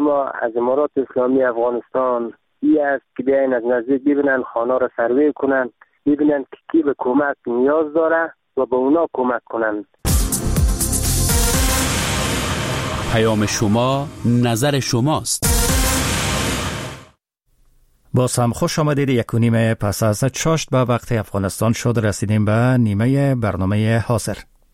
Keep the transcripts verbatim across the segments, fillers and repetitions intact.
ما از امارات اسلامی افغانستان ای است که بیاین از نزدیک ببینن خانه را سروی کنن، ببینن که کی به کمک نیاز داره و به اونا کمک کنن. پیام شما، نظر شماست. باز هم خوش آمدید. یک و نیم پس از چاشت به وقت افغانستان شد، رسیدیم به نیمه برنامه حاضر.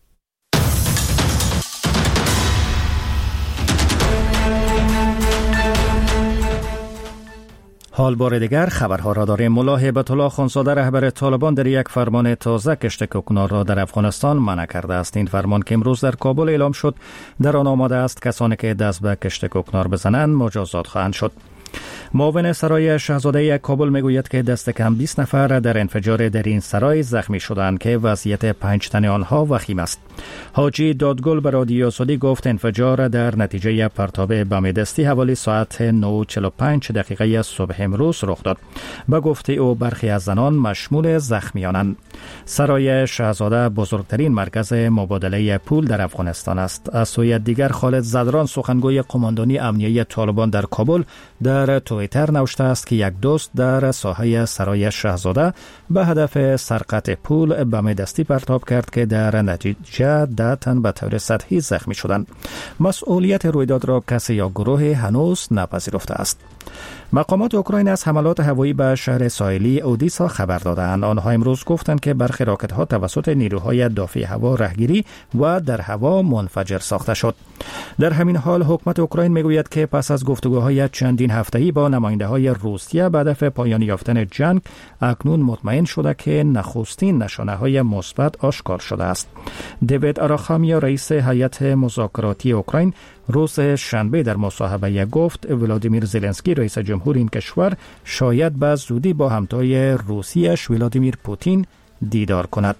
حال بار دیگر خبرها را داریم. ملا هیبت الله خانزاده رهبر طالبان در یک فرمان تازه کشت کوکنار را در افغانستان منع کرده است. این فرمان که امروز در کابل اعلام شد در آن آمده است کسانی که دست به کشت کوکنار بزنند مجازات خواهند شد. معاون سرای شاهزاده کابل میگوید که دست کم بیست نفر در انفجار در این سرای زخمی شدند که وضعیت پنج تن آنها وخیم است. حاجی دادگل به رادیو آزادی گفت انفجار در نتیجه پرتاب بم دستی حوالی ساعت نه و چهل و پنج دقیقه صبح امروز رخ داد. به گفته او برخی از زنان مشمول زخمیانند. سرای شاهزاده بزرگترین مرکز مبادله پول در افغانستان است. از سوی دیگر خالد زدران سخنگوی قماندانی امنیتی طالبان در کابل در توییتر نوشته است که یک دوست در ساحه سرای شاهزاده به هدف سرقت پول بم دستی پرتاب کرد که در نتیجه ده تن به طور سطحی زخمی شدند. مسئولیت رویداد را کسی یا گروه هنوز نپذیرفته است. مقامات اوکراین از حملات هوایی به شهر ساحلی اودیسا خبر دادند. آنها امروز گفتند که برخی راکت‌ها توسط نیروهای دافع هوا رهگیری و در هوا منفجر ساخته شد. در همین حال حکومت اوکراین میگوید که پس از گفتگوهای چندین هفته‌ای با نماینده‌های روسیه به هدف پایان یافتن جنگ اکنون مطمئن شده که نخستین نشانه‌های مثبت آشکار شده است. دیوید آراخامیا رئیس هیئت مذاکراتی اوکراین روز شنبه در مصاحبه گفت ولادیمیر زلنسکی رئیس جمهور این کشور شاید به زودی با همتای روسیش ولادیمیر پوتین دیدار کند.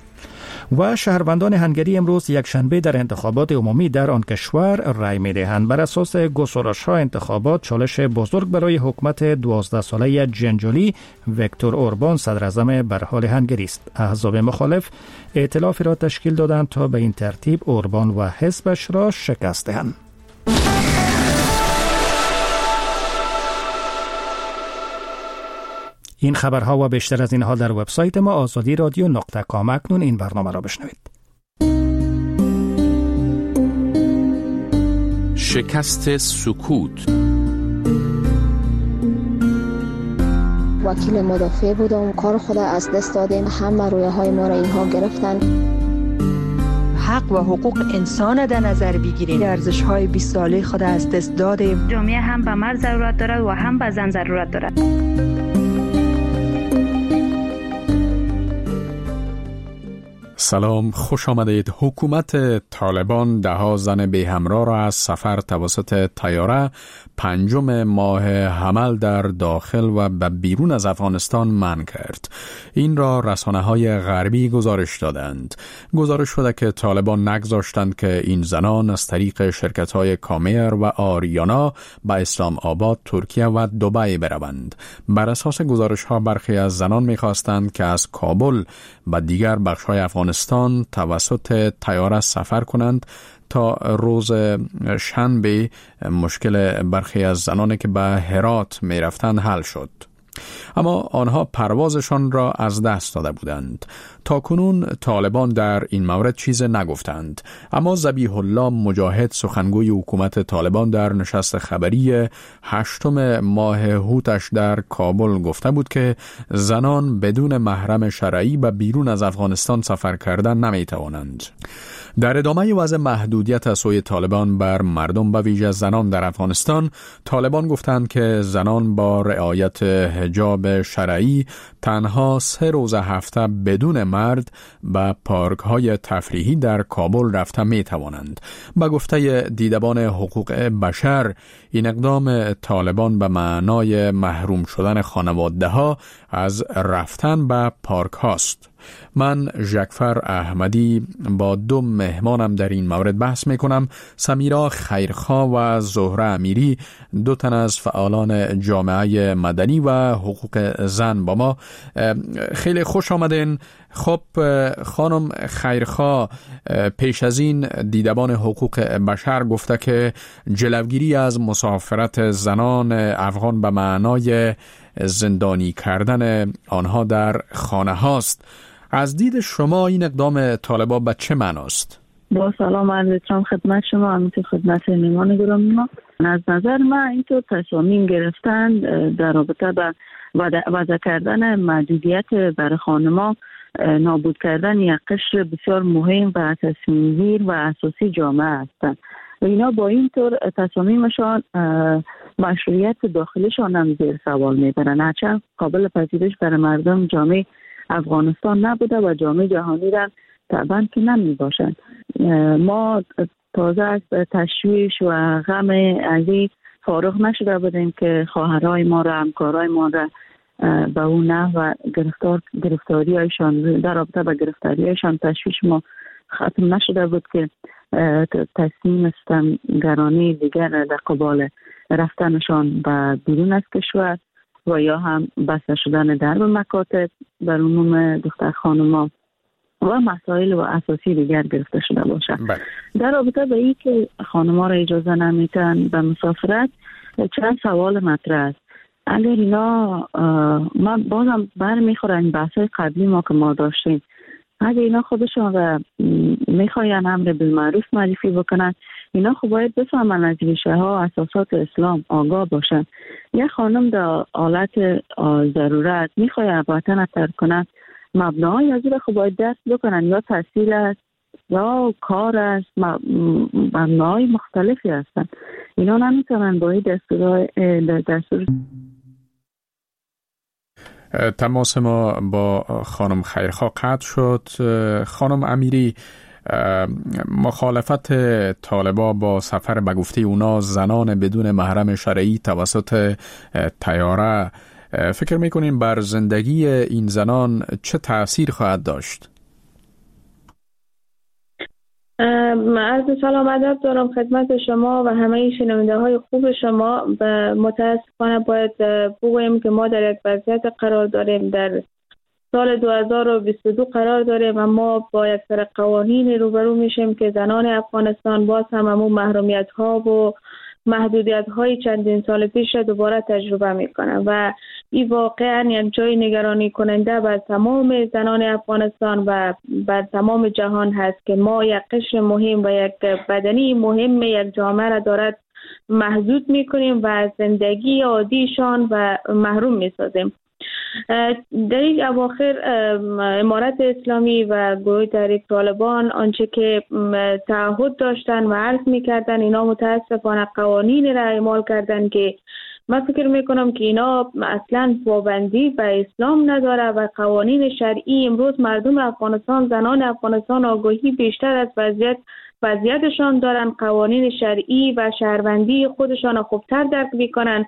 و شهروندان هنگری امروز یک شنبه در انتخابات عمومی در آن کشور رای می دهند. بر اساس گزارش‌ها انتخابات چالش بزرگ برای حکومت دوازده ساله جنجالی ویکتور اوربان صدر اعظم بر حال هنگری است. احزاب مخالف ائتلافی را تشکیل دادند تا به این ترتیب اوربان و حزبش را شکست دهند. این خبرها و بیشتر از اینها در وبسایت ما آزادی رادیو نقطه کام. اکنون این برنامه را بشنوید. شکست سکوت. وکیل مدافع بودم، کار خود از دست دادیم، همه رویه های ما را اینها گرفتن. حق و حقوق انسان در نظر بگیرید. ارزش های بیست ساله خود از دست دادیم. جامعه هم به مرد ضرورت دارد و هم به زن ضرورت دارد. سلام، خوش آمدید. حکومت طالبان ده ها زن بی همراه را از سفر توسط طیاره پنجم ماه حمل در داخل و به بیرون از افغانستان منع کرد. این را رسانه‌های غربی گزارش دادند. گزارش شده که طالبان نگذاشتند که این زنان از طریق شرکت‌های کامیر و آریانا به اسلام آباد، ترکیه و دبی بروند. بر اساس گزارش‌ها برخی از زنان می‌خواستند که از کابل و دیگر بخش‌های افغانستان توسط طیاره سفر کنند تا روز شنبه مشکل برخی از زنانی که به هرات می رفتند حل شد. اما آنها پروازشان را از دست داده بودند. تا کنون طالبان در این مورد چیز نگفتند، اما ذبیح الله مجاهد سخنگوی حکومت طالبان در نشست خبری هشتم ماه هوتش در کابل گفته بود که زنان بدون محرم شرعی به بیرون از افغانستان سفر کردن نمی توانند. در ادامه وضع محدودیت از سوی طالبان بر مردم به ویژه زنان در افغانستان، طالبان گفتند که زنان با رعایت حجاب شرعی تنها سه روز هفته بدون مرد به پارک های تفریحی در کابل رفته می توانند. به گفته دیدبان حقوق بشر، این اقدام طالبان به معنای محروم شدن خانواده ها از رفتن به پارک هاست. من ژکفر احمدی با دو مهمانم در این مورد بحث میکنم. سمیرا خیرخواه و زهره امیری، دو تن از فعالان جامعه مدنی و حقوق زن با ما. خیلی خوش آمدین. خب خانم خیرخواه، پیش از این دیدبان حقوق بشر گفته که جلوگیری از مسافرت زنان افغان به معنای زندانی کردن آنها در خانه هاست. از دید شما این اقدام طالبان به چه معناست؟ با سلام عرض می‌کنم خدمت شما، همینطور خدمت مهمان گرامی ما. از نظر من اینطور تصامیم گرفتن در رابطه با وضع کردن محدودیت برای خانم‌ها، نابود کردن یک قشر بسیار مهم و تصمیم‌گیر و اساسی جامعه هستند و اینا با این طور تصامیمشان مشروعیت داخلیشان هم زیر سوال میبرن، هرچند قابل پذیرش برای مردم جامعه افغانستان نبوده و جامعه جهانی را طبعا که نمی باشند. ما تازه از تشویش و غم علی فارغ نشده بودیم که خواهرای ما را، همکارای ما را به اون نه و گرفتار گرفتاری هایشان در رابطه با گرفتاری هایشان تشویش ما ختم نشده بود که تصمیم ستمگرانی دیگر در قبال رفتنشان به بیرون از کشور و یا هم بسته شدن درب مکاتب بر عموم دختر خانم‌ها و مسائل و اساسی دیگر گرفته شده باشد. در رابطه با این که خانم‌ها را اجازه نمیتن به مسافرت، چند سوال مطرح است. اگر اینا ما بازم برمیخوره این بحث‌های قبلی ما که ما داشتیم، اگر اینا خودشون را میخواین امر بالمعروف معرفی بکنن، اینا خب باید بفهمن از ریشه ها اساسات اسلام آگاه باشن. یه خانم در حالت ضرورت میخواد وطن ترک کنه، مبناهای از این خب باید دست بکنن، یا تحصیل است یا کار است، مبناهای مختلفی هستن. اینا نمیتونن با این دستور دستور تماس ما با خانم خیرخواه قطع شد. خانم امیری، مخالفت طالبا با سفر به گفته اونا زنان بدون محرم شرعی توسط طیاره، فکر میکنین بر زندگی این زنان چه تأثیر خواهد داشت؟ عرض سلام ادب دارم خدمت شما و همه شنونده های خوب شما. متاسفانه باید بگویم که ما در یک وضعیت قرار داریم، در سال دو هزار و بیست و دو قرار داریم و ما با یک سری قوانین روبرو میشیم که زنان افغانستان باز هم همون محرومیت ها و محدودیت های چندین سال پیش دوباره تجربه میکنن و این واقعا یک جای نگرانی کننده بر تمام زنان افغانستان و بر تمام جهان هست که ما یک قشر مهم و یک بدنی مهم یک جامعه را دارد محدود میکنیم و از زندگی عادیشان و محروم میسازیم. در این اواخر امارت اسلامی و گروه تحریک طالبان آنچه که تعهد داشتن و عرض میکردن، اینا متاسفانه قوانین را اعمال کردن که من فکر میکنم که اینا اصلا پابندی به اسلام نداره و قوانین شرعی امروز مردم افغانستان، زنان افغانستان آگاهی بیشتر از وضعیت وضعیتشان دارن، قوانین شرعی و شهروندی خودشان خوبتر درک میکنن.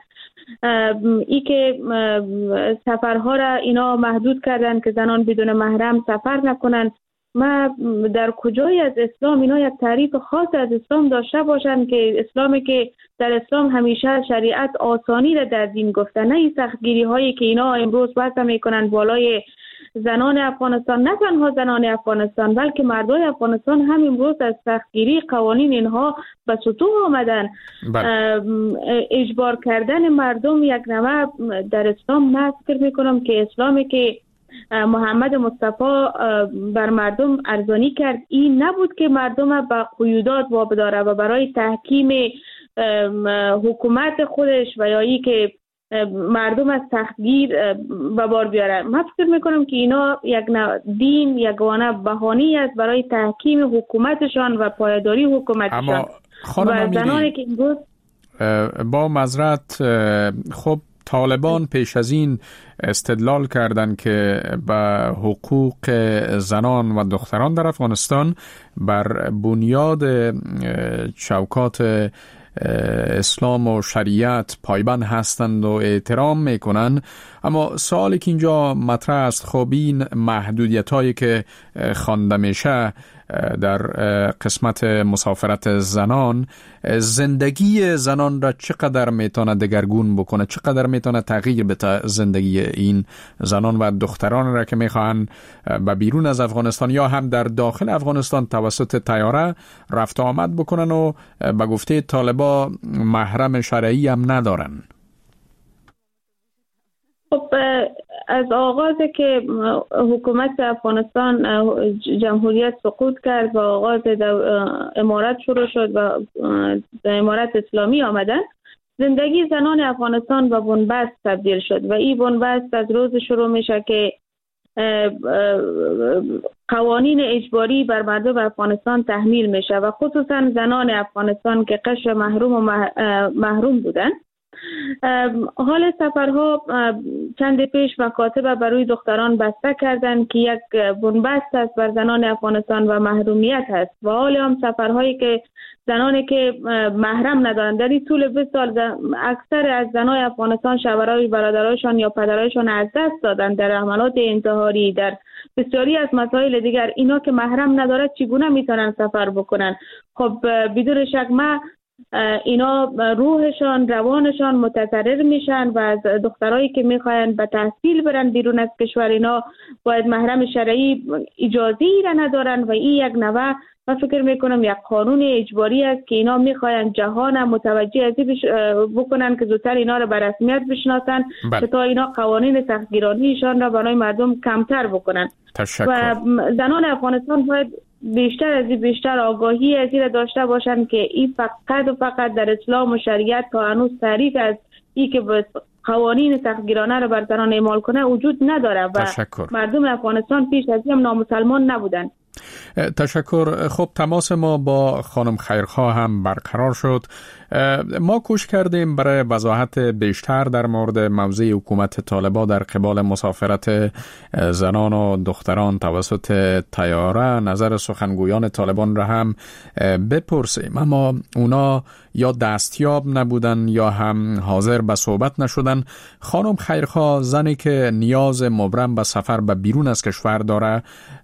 ای که سفرها را اینا محدود کردن که زنان بدون محرم سفر نکنن. ما در کجای از اسلام اینا یک تعریف خاص از اسلام داشته باشن که اسلامی که در اسلام همیشه شریعت آسانی را در دین گفته، نه این سختگیری هایی که اینا امروز وضع میکنن بالای زنان افغانستان. نه تنها زنان افغانستان بلکه مردای افغانستان هم امروز از سختگیری قوانین اینها به سطوح آمدن. اجبار کردن مردم یک نوع در اسلام، من فکر میکنم که اسلامی که محمد مصطفی بر مردم ارزانی کرد این نبود که مردم به قیودات وابداره و برای تحکیم حکومت خودش و یا ای که مردم از تحقیر به بار بیاره. من فکر میکنم که اینا یک دین یگانه بهانه‌ای است برای تحکیم حکومتشان و پایداری حکومتشان. اما خانم امیری، که امروز با معذرت، خب طالبان پیش از این استدلال کردند که به حقوق زنان و دختران در افغانستان بر بنیاد چوکات اسلام و شریعت پایبند هستند و احترام میکنن. اما سوالی که اینجا مطرح است، خب این محدودیت هایی که خوانده میشه در قسمت مسافرت زنان، زندگی زنان را چقدر میتونه دگرگون بکنه، چقدر میتونه تغییر بده زندگی این زنان و دختران را که میخوان به بیرون از افغانستان یا هم در داخل افغانستان توسط طیاره رفت آمد بکنن و به گفته طالبا محرم شرعی هم ندارن. خب از آغاز که حکومت افغانستان جمهوریت سقوط کرد و آغاز امارت شروع شد و امارت اسلامی آمدن، زندگی زنان افغانستان به بنبست تبدیل شد و این بنبست از روز شروع میشه که قوانین اجباری بر مردم افغانستان تحمیل میشه و خصوصا زنان افغانستان که قشر محروم و محروم بودن. حال سفرها چند پیش مکاتب برای دختران بسته کردند که یک بنبست است بر زنان افغانستان و محرومیت است و حال هم سفرهایی که زنانی که محرم ندارند در این طول بیست سال اکثر از زنان افغانستان شوهرای برادرایشان یا پدرایشان از دست دادند در حملات انتحاری، در بسیاری از مسائل دیگر. اینا که محرم ندارد چگونه میتونن سفر بکنن؟ خب بدون شک ما اینا روحشان، روانشان متضرر میشن و از دخترایی که میخواین به تحصیل برن بیرون از کشور، اینا باید محرم شرعی اجازه‌ای را ندارن و این یک نوع من فکر میکنم یک قانون اجباری است که اینا میخواین جهان متوجه از این بکنن که زودتر اینا را به رسمیت بشناسن که تا اینا قوانین سختگیرانیشان را برای مردم کمتر بکنن. تشکر. و زنان افغانستان باید بیشتر از این بیشتر آگاهی از این داشته باشند که این فقط و فقط در اسلام و شریعت تا هنوز تعریف از این که قوانین سختگیرانه را بر زنان اعمال کنه وجود نداره و تشکر. مردم افغانستان پیش از این نامسلمان نبودن. تشکر. خب تماس ما با خانم خیرخواه هم برقرار شد. ما کوشش کردیم برای وضاحت بیشتر در مورد موضوع حکومت طالبان در قبال مسافرت زنان و دختران توسط طیاره نظر سخنگویان طالبان را هم بپرسیم، اما اونا یا دستیاب نبودن یا هم حاضر به صحبت نشدن. خانم خیرخواه، زنی که نیاز مبرم به سفر به بیرون از کشور داره،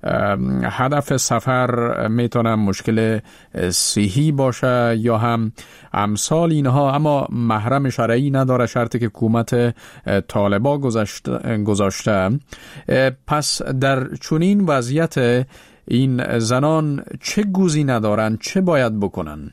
هدف سفر میتونه مشکل صحی باشه یا هم امثال اینها، اما محرم شرعی نداره، شرطی که حکومت طالبان گذاشته. پس در چنین وضعیت این زنان چه گزینه دارن، چه باید بکنن؟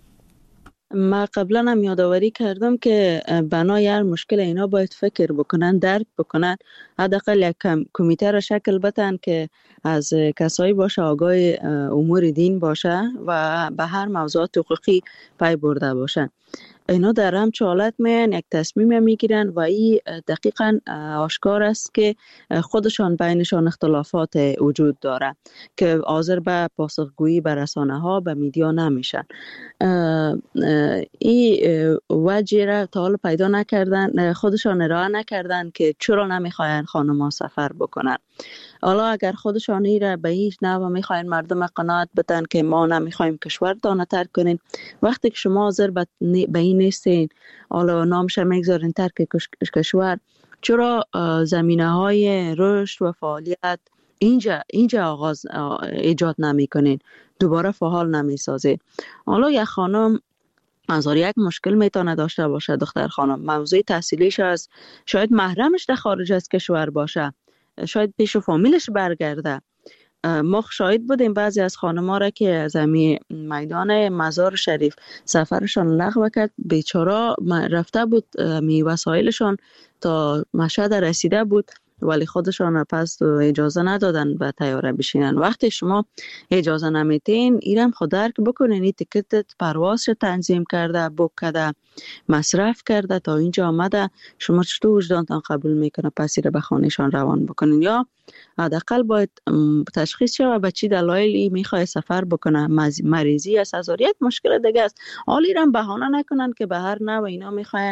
ما قبلا هم یادآوری کردم که بنای هر مشکل اینا باید فکر بکنن، درک بکنن، حداقل یک کمیته را شکل بدن که از کسایی باشه آگاه امور دین باشه و به هر موضوعات حقوقی پی برده باشن. اینا در همچه حالت میان یک تصمیم میگیرن و این دقیقا آشکار است که خودشان بینشان اختلافات وجود داره که حاضر به پاسخگویی به رسانه ها به میدیا نمیشن. این وجه را تا حالا پیدا نکردن، خودشان ارائه نکردن که چرا نمیخواین خانم ها سفر بکنن. حالا اگر خودشان ای را به هیچ نوع میخواین مردم قناعت بدن که ما نمیخوایم کشورتان ترک کنین، وقتی که شما حاضر به این نیستین، حالا نامش میگذارین ترک کشور، چرا زمینه های رشد و فعالیت اینجا اینجا آغاز ایجاد نمی کنین، دوباره فعال نمی سازین؟ حالا یک خانم منظور یک مشکل میتونه داشته باشه، دختر خانم موضوع تحصیلیش است، شاید محرمش در خارج از کشور باشه، شاید پیش فامیلش برگرده. ما شاهد بودیم بعضی از خانم‌ها را که از همین میدان مزار شریف سفرشان لغو کرد، بیچاره رفته بود می وسایلشان تا مشهد رسیده بود ولی خودشان پس اجازه ندادن به طیاره بشینن. وقتی شما اجازه نمیتین ایرم خود درک بکنین، این تیکت پروازش تنظیم کرده، بوک کرده، مصرف کرده تا اینجا آمده، شما چطور وجدانتان قبول میکنه پس ایره به خانهشان روان بکنین؟ یا حداقل باید تشخیص شود به چی دلایلی میخواد سفر بکنه، مریضی است، عذریت، مشکل دیگه است. حالی ایرم بهانه نکنن که به هر نوع اینا میخواین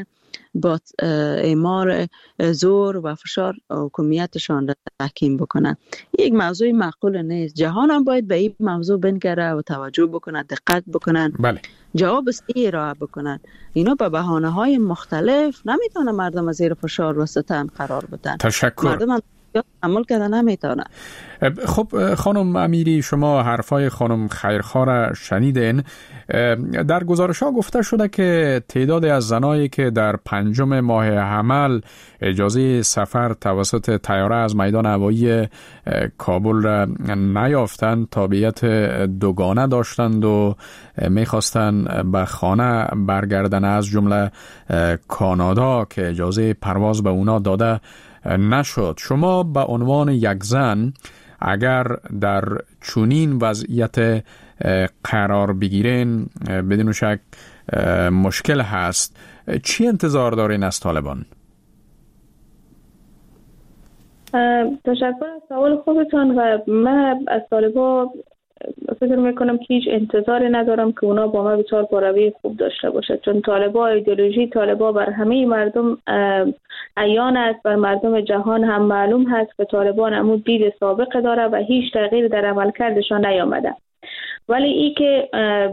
با اعمال زور و فشار حکومتشان را تحکیم بکنن. یک موضوع معقول نیست. جهان هم باید به این موضوع بنگره و توجه بکنه، دقت بکنن. بله. جواب سی ارائه بکنن. اینا به بهانه های مختلف نمیتونه مردم از زیر فشار و ستم قرار بدن. تشکر. مردم هم عمل کردن نمیتونه. خب خانم امیری، شما حرفای خانم خیرخواه را شنیدین. در گزارش ها گفته شده که تعدادی از زنایی که در پنجم ماه حمل اجازه سفر توسط طیاره از میدان هوایی کابل را نیافتند، تابعیت دوگانه داشتند و میخواستند به خانه برگردن، از جمله کانادا که اجازه پرواز به اونا داده نشد. شما به عنوان یک زن اگر در چنین وضعیت قرار بگیرین، بدون شک مشکل هست. چی انتظار دارین از طالبان؟ تشکر از سوال خوبتان. و من از طالبان فکر میکنم که هیچ انتظاری ندارم که اونا با ما بسیار باروی خوب داشته باشد، چون طالبا ایدئولوژی طالبا بر همه مردم عیان است، بر مردم جهان هم معلوم هست که طالبان همون دید سابق داره و هیچ تغییر در عملکردشان نیامده. ولی ای که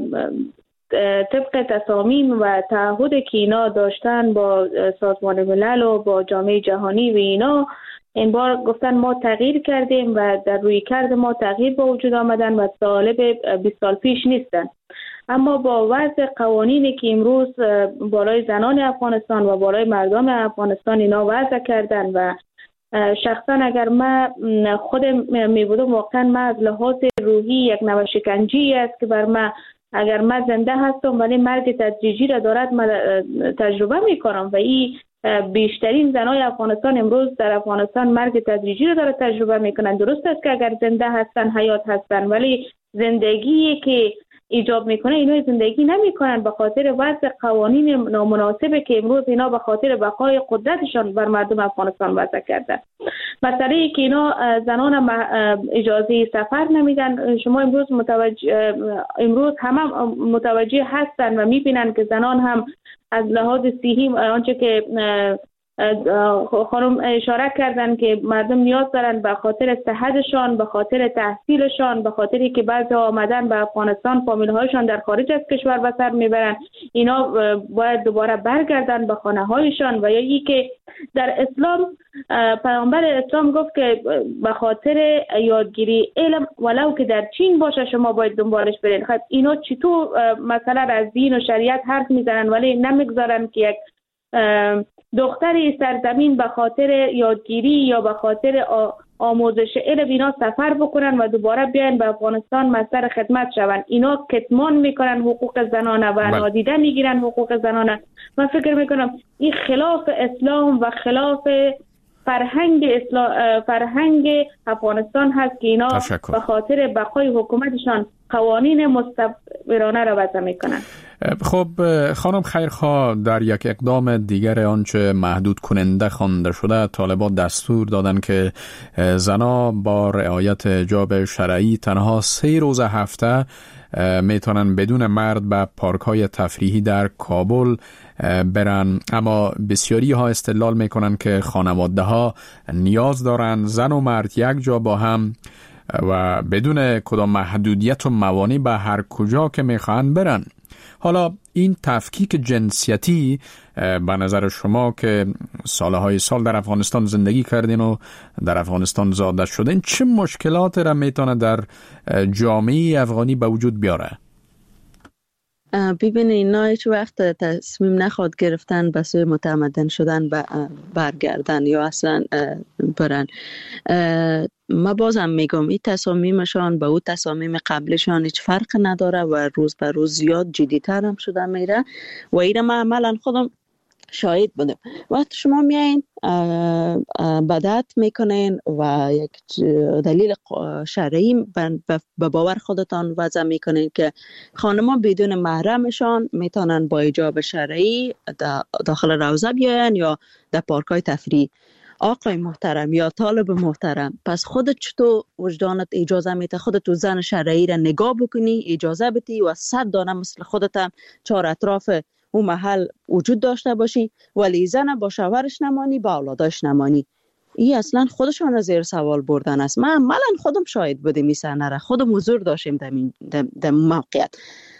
طبق تصامیم و تعهد که اینا داشتن با سازمان ملل و با جامعه جهانی و اینا، این بار گفتن ما تغییر کردیم و در روی کرد ما تغییر با وجود آمدن و طالب بیست سال پیش نیستن. اما با وضع قوانینی که امروز بالای زنان افغانستان و بالای مردم افغانستان اینا وضع کردن و شخصا اگر من خودم می بودم، واقعا من از لحاظ روحی یک نوع شکنجی است که بر من، اگر من زنده هستم ولی مرگ تدریجی را دارد، من تجربه می کنم و این بیشترین زنای افغانستان امروز در افغانستان مرگ تدریجی را داره تجربه میکنن. درست است که اگر زنده هستن حیات هستن، ولی زندگی که ایجاب میکنه اینا زندگی نمیکنن به خاطر وضع قوانین نامناسبه که امروز اینا به خاطر بقای قدرتشان بر مردم افغانستان وضع کرده. مسئله ای که اینا زنان اجازه سفر نمیدن، شما امروز متوجه امروز همه متوجه هستن و میبینن که زنان هم از لحاظ صحی آنچه که خانم اشاره کردن که مردم نیاز دارن به خاطر صحتشان، به خاطر تحصیلشان، به خاطری که بعضی آمدن به افغانستان فامیل هایشان در خارج از کشور به سر میبرن، اینا باید دوباره برگردن به خانه هایشان. و یا ای که در اسلام پیامبر اسلام گفت که به خاطر یادگیری علم ولو که در چین باشه شما باید دنبالش برین. خب اینا چطور مثلا از دین و شریعت حرف میزنن ولی نمیگذارن که یک دختری سرزمین به خاطر یادگیری یا به خاطر آموزش علم اینا سفر بکنن و دوباره بیاین به افغانستان مصدر خدمت شون. اینا کتمان میکنن حقوق زنانه و نادیده میگیرن حقوق زنانه. من فکر میکنم این خلاف اسلام و خلاف فرهنگ اسلام فرهنگ افغانستان هست که اینا تشکر. به خاطر بقای حکومتشان قوانین مستعمرانه را وضع میکنن. خب خانم خیرخواه، در یک اقدام دیگر آنچه محدود کننده خوانده شده، طالبان دستور دادن که زنا با رعایت حجاب شرعی تنها سه روز هفته میتونن بدون مرد به پارک های تفریحی در کابل برن. اما بسیاری ها استدلال میکنن که خانواده ها نیاز دارن زن و مرد یک جا با هم و بدون کدام محدودیت و موانع به هر کجا که میخوان برن. حالا این تفکیک جنسیتی به نظر شما که سالهای سال در افغانستان زندگی کردین و در افغانستان زاده شدین، چه مشکلات را میتونه در جامعه افغانی به وجود بیاره؟ ببینید اینا هیچ وقت تصمیم نخواد گرفتن به سوی متمدن شدن برگردن یا اصلا برن. ما بازم میگم این تصامیمشان با او تصامیم قبلشان هیچ فرق نداره و روز به روز زیاد جدی‌تر هم شده میره و این ما عملا خودم شاهد بودم. وقتی شما میایین بدعت میکنین و یک دلیل شرعی به باور خودتان وضع میکنین که خانما بدون محرمشان میتونن با حجاب شرعی داخل روضه بیاین یا در پارکای تفریح. آقای محترم یا طالب محترم، پس خودت چطور وجدانت اجازه میده خودت تو زن شرعی را نگاه بکنی، اجازه بدی و صد دانه مثل خودت هم چهار اطراف اون محل وجود داشته باشی، ولی زن با شوهرش نمانی، با اولادش نمانی. این اصلا خودشان را زیر سوال بردن است. من عملا خودم شاهد بودم این صحنه را، خودم حضور داشتم در این در موقعیت.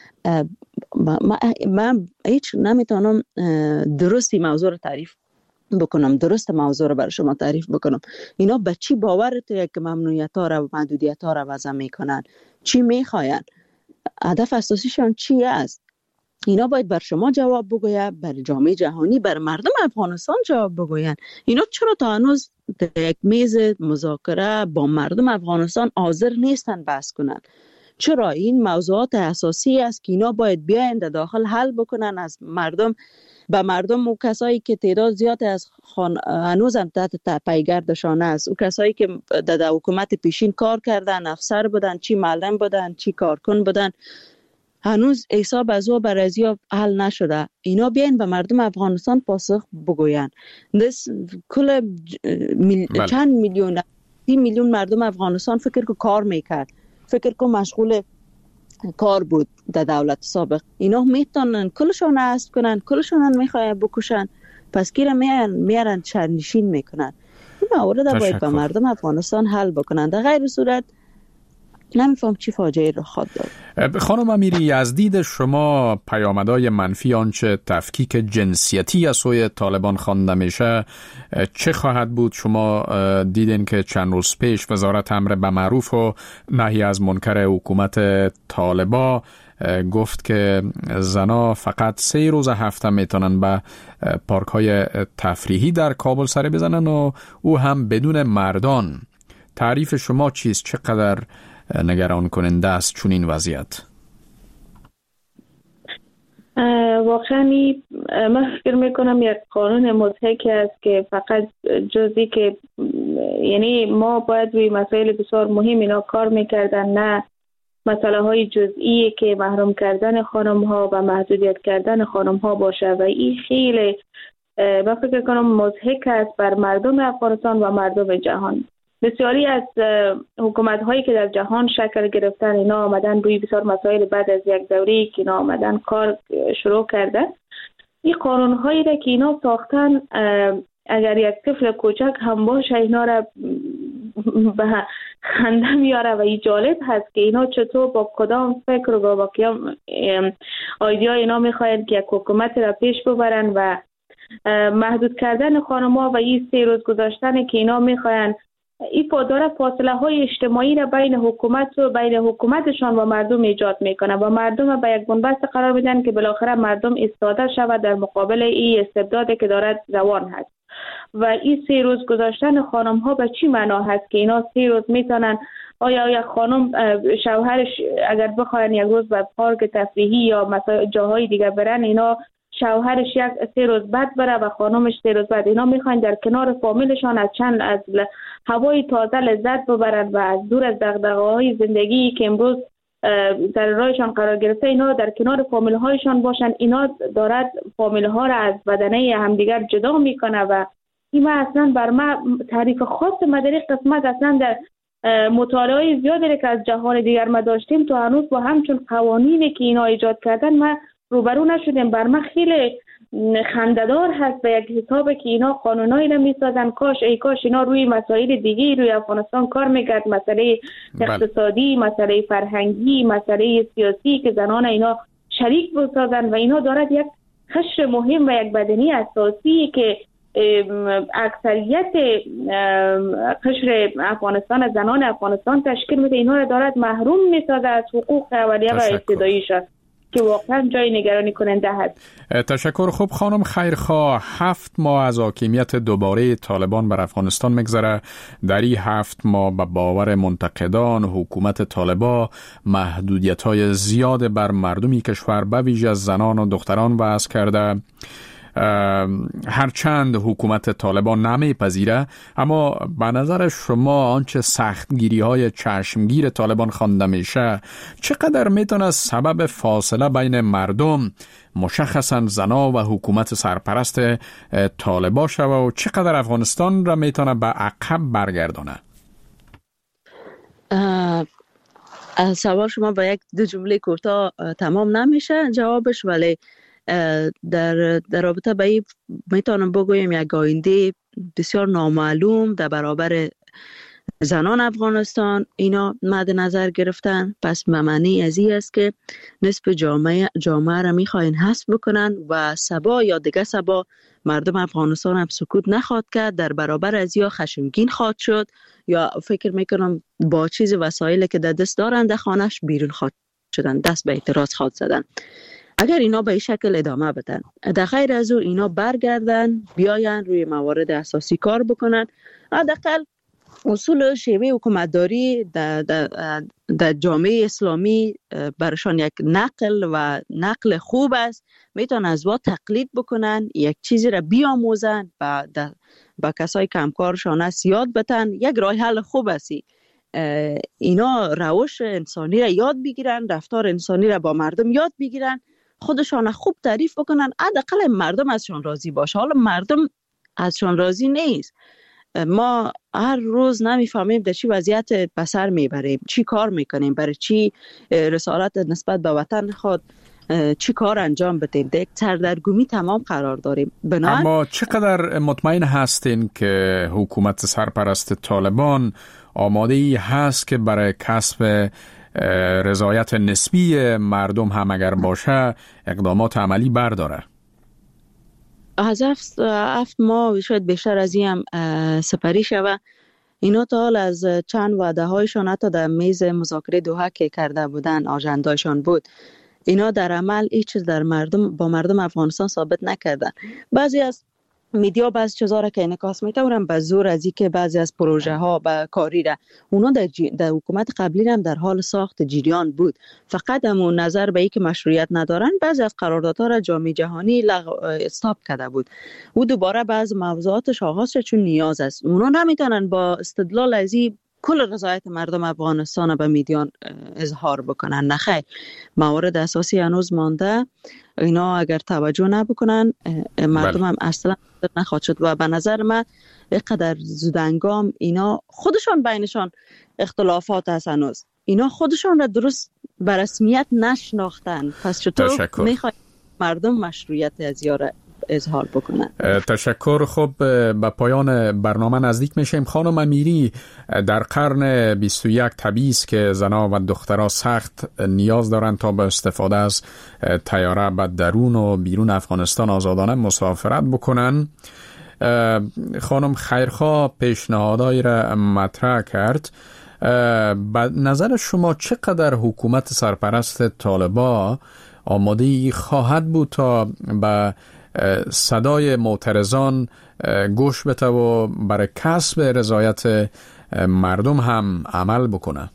من هیچ نمیتونم درستی موضوع رو تعریف بکنم، درست موضوع رو برای شما تعریف بکنم. اینا به چی باورته که ممنوعیت ها را و محدودیت ها را وضع میکنن؟ چی میخواین؟ هدف اساسیشان چی است؟ اینا باید بر شما جواب بگوید، بر جامعه جهانی، بر مردم افغانستان جواب بگوین. اینا چرا تا هنوز در یک میز مذاکره با مردم افغانستان حاضر نیستن بحث کنن؟ چرا این موضوعات اساسی است که اینا باید بیاین در داخل حل بکنن از مردم، به مردم و کسایی که تعداد زیاد از خان... هنوز هم تحت پیگردشان است، و کسایی که در حکومت پیشین کار کردن، افسر بودن، چی معلم بودن، چی کارکن بودن، هنوز حساب از او بر ازیا حل نشده. اینا بیاین به مردم افغانستان پاسخ بگوین. دست کل میل... چند میلیون سی میلیون مردم افغانستان فکر که کار میکرد، فکر که مشغول کار بود در دولت سابق. اینا میتونن کلشان عزل کنن، کلشان میخواین بکشن، پس گیره میارن میارن شرنشین میکنن. این مورد باید به مردم افغانستان حل بکنن، در غیر صورت نمیفهم چی فاجعه رو خواهد داد. خانم امیری، از دید شما پیامدهای منفی آنچه تفکیک جنسیتی از سوی طالبان خوانده میشه چه خواهد بود؟ شما دیدین که چند روز پیش وزارت امر به معروف و نهی از منکر حکومت طالبا گفت که زنا فقط سه روز هفته میتونن به پارک های تفریحی در کابل سر بزنن و او هم بدون مردان. تعریف شما چیست؟ چقدر نگران کننده است چون این وضعیت؟ واقعا من فکر میکنم یک قانون مضحک است که فقط جزی که یعنی ما باید روی مسائل بسیار مهم اینا کار میکردن، نه مسئله های جزئی که محروم کردن خانم ها و محدودیت کردن خانم ها باشه و این خیلی من فکر کنم مضحک است بر مردم افغانستان و مردم جهان. بسیاری از حکومت هایی که در جهان شکل گرفتن اینا آمدن روی بسیار مسائل بعد از یک دوری که اینا آمدن کار شروع کردن. این قانون هایی را که اینا ساختن اگر یک طفل کوچک هم باشه اینا را به خنده میاره و این جالب هست که اینا چطور با کدام فکر و با کدام ایده اینا میخواید که یک حکومت را پیش ببرن و محدود کردن خانم‌ها و این سه روز گذاشتن که اینا میخواین این داره فاصله های اجتماعی را بین حکومت و بین حکومتشان و مردم ایجاد میکنه و مردم به یک بنبست قرار میدن که بالاخره مردم ایستاده شود در مقابل این استبدادی که دارد روان هست. و این سه روز گذاشتن خانم ها به چی معنا هست که اینا سه روز میتونن آیا یک خانم شوهرش اگر بخواین یک روز به پارک تفریحی یا مثلا جاهای دیگه برن، اینا شوهرش یک سه روز بعد بره و خانمش سه روز بعد، اینا میخواین در کنار فامیلشان از چند از هوای تازه لذت ببرن و از دور از دغدغه‌های زندگی که امروز در راهشان قرار گرفته اینا در کنار فامیل هایشان باشن. اینا دارد فامیل ها را از بدنه همدیگر جدا میکنه و این ما اصلا بر ما تعریف خاص مداری قسمت اصلا در مطالعه زیادی که از جهان دیگر ما داشتیم تو هنوز با همچون قوانینی که اینا ایجاد کردن ما روبرو نشدیم. بر من خیلی خنده‌دار هست به یک حسابی که اینا قانونایی نمیسازن. کاش ای کاش اینا روی مسائل دیگه روی افغانستان کار میکرد، مسئله اقتصادی، مسئله فرهنگی، مسئله سیاسی که زنان اینا شریک بسازن و اینا دارد یک قشر مهم و یک بدنی اساسی که اکثریت قشر افغانستان زنان افغانستان تشکیل میده، اینا را دارد محروم میسازه از حقوق اولیه و ابتداییشان که واقعا جای نگرانی کننده هست. تشکر. خوب خانم خیرخواه، هفت ماه از حاکمیت دوباره طالبان بر افغانستان میگذره. در این هفت ماه به باور منتقدان حکومت طالبان محدودیت‌های زیاد بر مردمی کشور به ویژه زنان و دختران وضع کرده. هرچند حکومت طالبان نمیپذیره، اما به نظر شما آنچه سختگیری های چشمگیر طالبان خوانده میشه چقدر میتونه سبب فاصله بین مردم مشخصا زنا و حکومت سرپرست طالبان شوه و چقدر افغانستان را میتونه به عقب برگردونه؟ سوال شما با یک دو جمله کوتاه تمام نمیشه جوابش، ولی در در رابطه با این میتونم بگویم یک آینده بسیار نامعلوم در برابر زنان افغانستان اینا مد نظر گرفتن. پس به معنی از این است که نصف جامعه جامعه را میخواین حذف بکنن و سبا یا دیگه سبا مردم افغانستان هم سکوت نخواد کرد، در برابر از یا خشمگین خواد شد یا فکر میکنم با چیز وسایلی که در دست دارن در خانهش بیرون خواد شدن، دست به اعتراض خواد زدن. اگر اینا به این شکل ادامه بدن، در غیر از او اینا برگردن بیاین روی موارد اساسی کار بکنن، حداقل اصول شیوه حکومتداری در, در, در جامعه اسلامی برشان یک نقل و نقل خوب است، میتونن از وا تقلید بکنن، یک چیزی را بیاموزن و با کسای کمکارشان است یاد بتن. یک راه حل خوب است اینا روش انسانی را یاد بگیرن، رفتار انسانی را با مردم یاد بگیرن، خودشان خوب تعریف بکنن، حداقل مردم ازشان راضی باشه. حالا مردم ازشان راضی نیست، ما هر روز نمیفهمیم در چی وضعیت بسر میبریم، چی کار میکنیم، برای چی رسالت نسبت به وطن خود چی کار انجام بدیم، در یک سردرگمی تمام قرار داریم. بنابراین اما چقدر مطمئن هستین که حکومت سرپرست طالبان آماده ای هست که برای کسب رضایت نسبی مردم هم اگر باشه اقدامات عملی برداره؟ از هفت, هفت ماه شاید بیشتر از این هم سپری شود. اینا تا حال از چند وعده هایشان حتی در میز مذاکره دوحه که کرده بودن آژندهشان بود، اینا در عمل هیچ چیز در مردم با مردم افغانستان ثابت نکردن. بعضی از میدیا بعض چیزا را که انعکاس میتونن به زور از این که بعضی از پروژه ها و کاری را اونا در, جی... در حکومت قبلی هم در حال ساخت جریان بود، فقط همون نظر به این که مشروعیت ندارن بعضی از قراردادها را جامعه جهانی لغو استاپ کرده بود و دوباره بعض موضوعاتش آغاز شد چون نیاز است. اونا نمیتونن با استدلال از این کل رضایت مردم افغانستان به میدیان اظهار بکنن. نخیر، موارد اساسی هنوز مانده، اینا اگر توجه نبکنن مردم هم اصلا نخواهد شد و به نظر من اینقدر زودنگام اینا خودشان بینشان اختلافات هست، هنوز اینا خودشان را درست به رسمیت نشناختن، پس چطور میخواید مردم مشروعیت از یاره اظهار بکنن؟ تشکر. خب به پایان برنامه نزدیک میشیم. خانم امیری، در قرن بیست و یک طبیعی است که زنها و دخترها سخت نیاز دارند تا به استفاده از طیاره به درون و بیرون افغانستان آزادانه مسافرت بکنن. خانم خیرخواه پیشنهادایی را مطرح کرد. به نظر شما چقدر حکومت سرپرست طالبان آماده خواهد بود تا به صدای معترضان گوش بده و برای کسب رضایت مردم هم عمل بکنه؟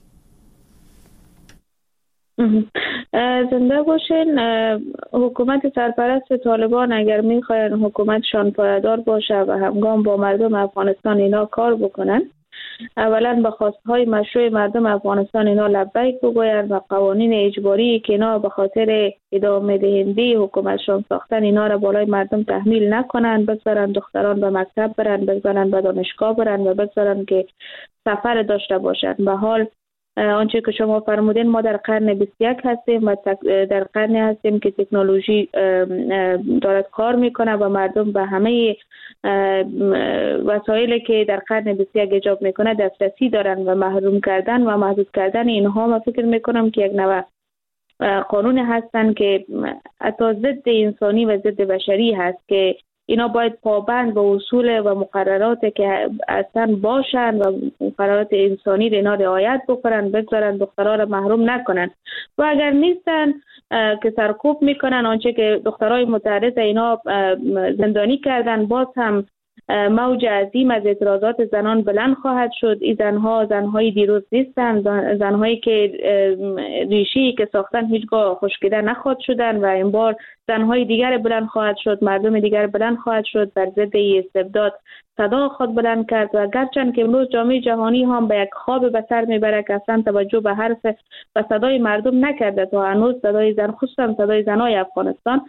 زنده باشین. حکومت سرپرست طالبان اگر میخواین حکومتشان پایدار باشه و همگام با مردم افغانستان اینا کار بکنن، اولا به خواستهای مشروع مردم افغانستان اینا لبیک بگوین و قوانین اجباری که اینا به خاطر ادامه دهنده حکومتشان ساختن اینا را بالای مردم تحمیل نکنن، بگذارن دختران به مکتب برن، بگذارن به دانشگاه برن و بگذارن که سفر داشته باشن. به حال آنچه که شما فرمودین، ما در قرن بیست و یک هستیم و در قرن هستیم که تکنولوژی دارد کار میکنه و مردم به همه وسایلی که در قرن بیست و یک ایجاب میکنه دسترسی دارن و محروم کردن و محدود کردن اینها ما فکر میکنم که یک نوع قانون هستن که حتی ضد انسانی و ضد بشری هست که اینا باید پابند به اصول و مقررات که اصلا باشن و مقررات انسانی را اینا رعایت بکنن، بگذارن دخترها را محروم نکنن و اگر نیستن که سرکوب میکنن. آنچه که دخترای متعرض اینا زندانی کردن، باز هم موج عظیم از اعتراضات زنان بلند خواهد شد. این زنها زنهای دیروز نیستن، زنهایی که ریشی که ساختن هیچگاه خشکیده نخواهد شدن و این بار زنهای دیگر بلند خواهد شد، مردم دیگر بلند خواهد شد بر ضد استبداد صدا خود بلند کرد و گرچند که امروز جامعه جهانی هم به یک خواب به سر میبره که اصلا توجه به حرف و صدای مردم نکرده تا هنوز صدای زن، خصوصا صدای زنای افغانستان،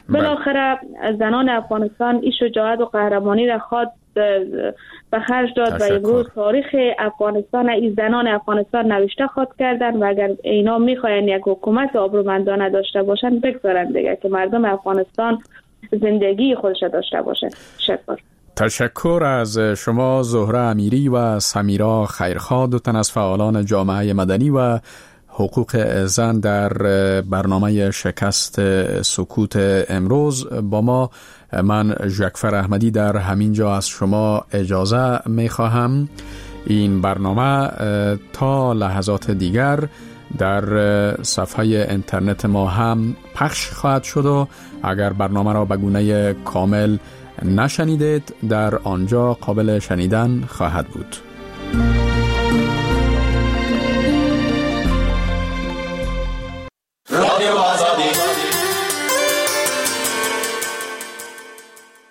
بالاخره زنان افغانستان این شجاعت و قهرمانی را خواد به خرج داد و امروز تاریخ افغانستان، این زنان افغانستان نوشته خود کردن و اگر اینا میخواین یک حکومت آبرومندانه داشته باشن بگذارن دیگه که مردم افغانستان زندگی خودش داشته باشه. شکر. تشکر از شما زهره امیری و سمیرا خیرخواه، دو تن از فعالان جامعه مدنی و حقوق زن در برنامه شکست سکوت امروز با ما. من ژکفر احمدی در همین جا از شما اجازه می خواهم. این برنامه تا لحظات دیگر در صفحه اینترنت ما هم پخش خواهد شد و اگر برنامه را به گونه کامل نشنیدید در آنجا قابل شنیدن خواهد بود.